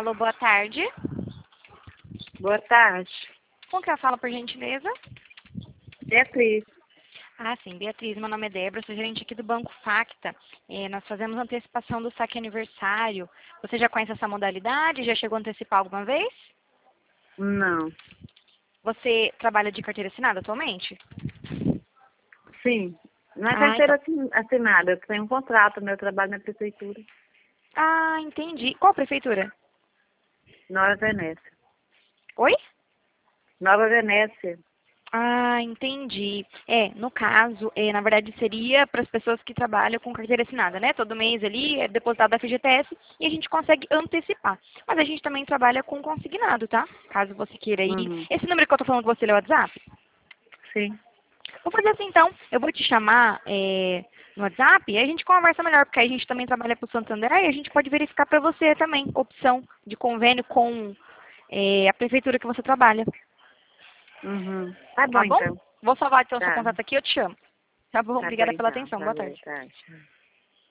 Alô, boa tarde. Boa tarde. Com que eu falo, por gentileza? Beatriz. Ah, sim, Beatriz, meu nome é Débora, sou gerente aqui do Banco Facta. Nós fazemos antecipação do saque aniversário. Você já conhece essa modalidade? Já chegou a antecipar alguma vez? Não. Você trabalha de carteira assinada atualmente? Sim. Não é Ah, carteira então. assinada, eu tenho um contrato, meu trabalho na prefeitura. Ah, entendi. Qual prefeitura? Nova Venécia. Oi? Nova Venécia. Ah, entendi. No caso, na verdade seria para as pessoas que trabalham com carteira assinada, né? Todo mês ali é depositado a FGTS e a gente consegue antecipar. Mas a gente também trabalha com consignado, tá? Caso você queira ir. Uhum. Esse número que eu tô falando com você é o WhatsApp? Sim. Vou fazer assim então, eu vou te chamar no WhatsApp e a gente conversa melhor, porque aí a gente também trabalha com o Santander e a gente pode verificar para você também opção de convênio com a prefeitura que você trabalha. Uhum. Tá bom, Tá bom? então. Vou salvar então o seu Tá. contato aqui e eu te chamo. Tá bom? Tá bom, Obrigada pela então. atenção. Boa Valeu, tarde. tá. Tchau.